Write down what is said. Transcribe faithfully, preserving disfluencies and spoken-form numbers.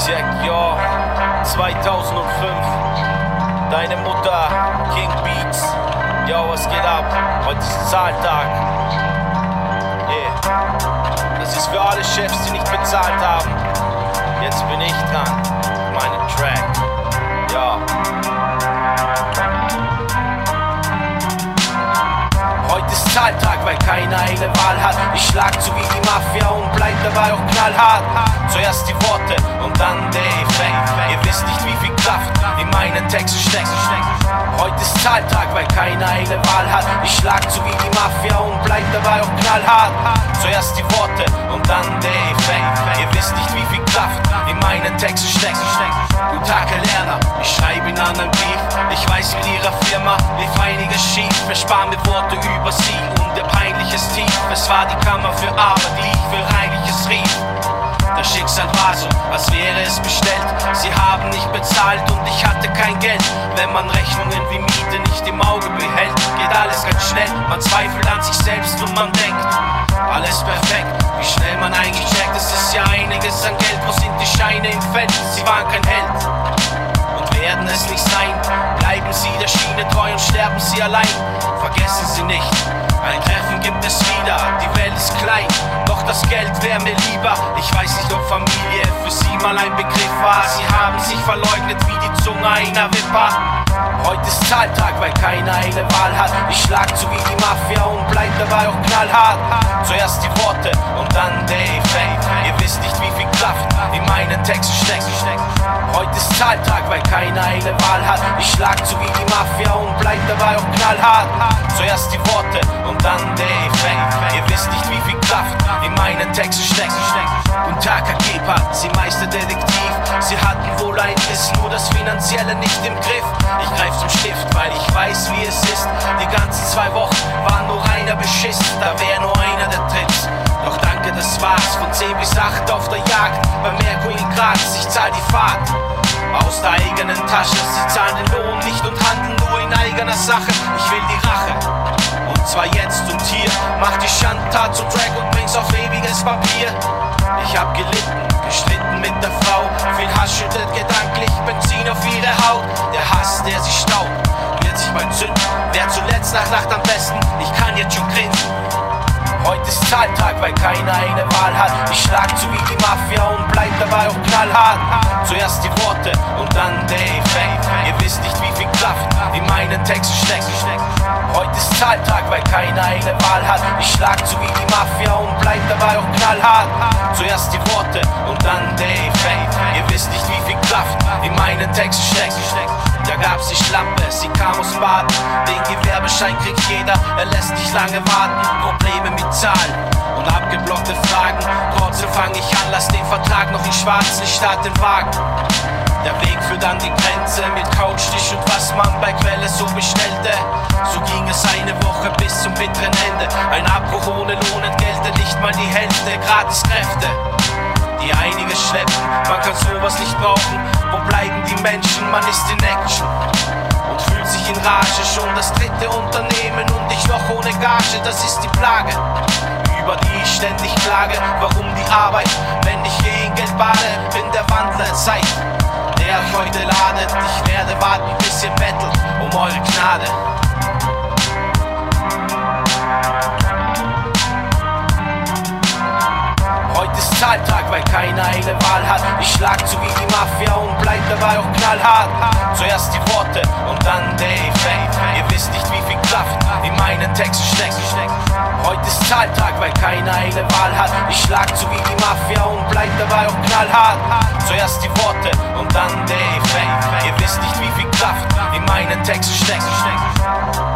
Check, yo, zweitausendfünf, deine Mutter, King Beats, yo, was geht ab? Heute ist Zahltag, yeah. Das ist für alle Chefs, die nicht bezahlt haben. Jetzt bin ich dran, meine Track, ja. Heute ist Zahltag, weil keiner eine Wahl hat. Ich schlag zu wie die Mafia und bleib dabei auch knallhart. Zuerst die Worte und dann der Effekt. Ihr wisst nicht, wie viel Kraft in meinen Texten steckt. Heute ist Zahltag, weil keiner eine Wahl hat. Ich schlag zu wie die Mafia und bleib dabei auch knallhart. Zuerst die Worte und dann der Effekt. Ihr wisst nicht, wie viel Kraft in meinen Texten steckt. Guten Tag, Herr Lerner, ich schreibe ihn an einen Brief. Ich weiß, mit ihrer Firma lief einiges schief. Verspar mir Worte über sie und ihr peinliches Tief. Es war die Kammer für Arbeit, die ich für reinliches rief. Das Schicksal war so, als wäre es bestellt. Sie haben nicht bezahlt und ich hatte kein Geld. Wenn man Rechnungen wie Miete nicht im Auge behält, geht alles ganz schnell. Man zweifelt an sich selbst und man denkt, alles perfekt, wie schnell man eigentlich checkt. Es ist ja einiges an Geld, wo sind die Scheine im Feld? Sie waren kein Held und werden es nicht sein. Bleiben Sie der Schiene treu und sterben Sie allein. Vergessen Sie nicht, ein Treffen gibt es wieder. Die Welt ist klein, doch das Geld wäre mir lieber. Ich weiß nicht, ob Familie für Sie mal ein Begriff war. Sie haben sich verleugnet wie die Zunge einer Wipper. Heute ist Zahltag, weil keiner eine Wahl hat. Ich schlag zu wie die Mafia und bleib dabei auch knallhart. Zuerst die Worte und dann der Effekt. Ihr wisst nicht, wie viel Kraft in meinen Texten steckt. Heute ist Zahltag, weil keiner eine Wahl hat. Ich schlag zu wie die Mafia und bleib dabei auch knallhart. Zuerst die Worte und dann der Effekt. Ihr wisst nicht, wie viel Kraft in meinen Texten steckt. Guten Tag, Herr Gebhardt, Sie Meisterdetektiv. Sie hatten wohl einiges, nur das Finanzielle nicht im Griff. Ich greif zum Stift, weil ich weiß, wie es ist. Die ganzen zwei Wochen waren nur reiner Beschiss. Da wär nur einer, der tritt. Doch danke, das war's. Von zehn bis acht auf der Jagd. Bei Merkur in Graz, ich zahl die Fahrt aus der eigenen Tasche. Sie zahlen den Lohn nicht und handeln nur in eigener Sache. Ich will die Rache, und zwar jetzt und hier. Mach die Schandtat zum Track und bring's auf ewiges Papier. Ich hab gelitten, gestritten mit der Frau. Viel Hass schüttet gedanklich Benzin auf ihre Haut. Der Hass, der sie staubt, wird sich bald zünden. Wer zuletzt nach Nacht am besten, ich kann jetzt schon grinsen. Heute ist Zahltag, weil keiner eine Wahl hat. Ich schlag zu wie die Mafia und bleib dabei auch knallhart. Zuerst die Worte und dann der Effekt. Ihr wisst nicht, wie viel Kraft in meinen Texten steckt. Heute ist Zahltag, weil keiner eine Wahl hat. Ich schlag zu wie die Mafia und bleib dabei auch knallhart. Zuerst die Worte und dann der Effekt. Ihr wisst nicht, wie viel Kraft in meinen Texten steckt. Da gab's die Schlampe, sie kam aus Baden. Den Gewerbeschein kriegt jeder, er lässt nicht lange warten. Probleme mit Zahlen und abgeblockte Fragen. Trotzdem fang ich an, lass den Vertrag noch in schwarz, nicht start den Wagen. Der Weg führt an die Grenze mit Couchtisch und was man bei Quelle so bestellte. So ging es eine Woche bis zum bitteren Ende. Ein Abbruch ohne Lohn entgelte nicht mal die Hälfte. Gratiskräfte, die einiges schleppen, man kann sowas nicht brauchen. Wo bleiben die Menschen? Man ist in Action und fühlt sich in Rage. Schon das dritte Unternehmen und ich noch ohne Gage. Das ist die Plage, über die ich ständig klage. Warum die Arbeit, wenn ich je in Geld bade? Bin der Wandler, Zeit, der euch heute ladet. Ich werde warten, bis ihr bettelt um eure Gnade. Heute ist Zahltag, weil keiner eine Wahl hat. Ich schlag zu wie die Mafia und bleib dabei auch knallhart. Zuerst die Worte und dann der Effekt. Ihr wisst nicht, wie viel Kraft in meinen Texten steckt. Heute ist Zahltag, weil keiner eine Wahl hat. Ich schlag zu wie die Mafia und bleib dabei auch knallhart. Zuerst die Worte und dann der Effekt. Ihr wisst nicht, wie viel Kraft in meinen Texten steckt.